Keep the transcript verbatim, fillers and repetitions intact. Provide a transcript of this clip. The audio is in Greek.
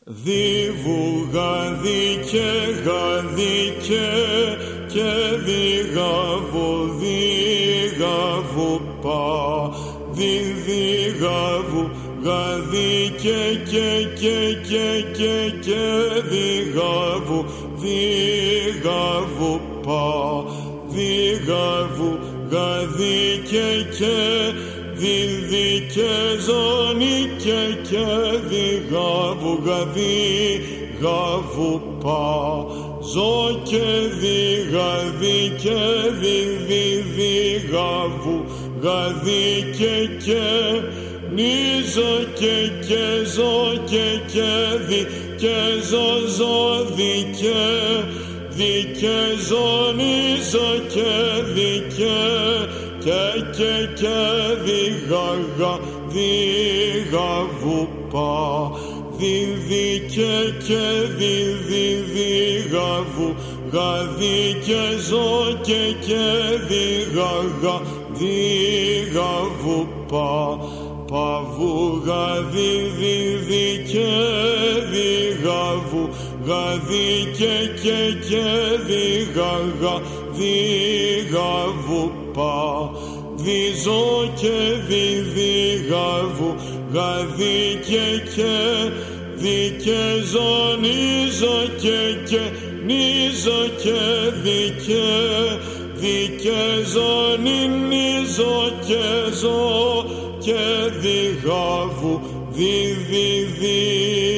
Δίβου γαδίκε γαδίκε και δίγαβου δίγαβου πα δι δίγαβου γαδίκε και και και και και δίγαβου δίγαβου πα δίγαβου γαδίκε και δίδικε ζώνη και και δίγαβου γαδίγαβου πα ζω και δίγαδικε δίδιγαβου γαδίκε και νίζω και και ζω και και δι και ζω ζω δικε δικε ζω νίζω και δικε και και και δίγαγα δίγαβου πα δίδικε και δίδιγαβου γαδίκε ζω και και δίγαγα δίγαβου πα παβού γαδίδικε δίγαβου γαδίκε και και δίγαγα δίγαβου πα δίζω και δίδιγαβου γαδίκε και δίκε ζω νίζω και και νίζω και δίκε δίκε ζω νίζω και ζω και δίγαβου δι δι δι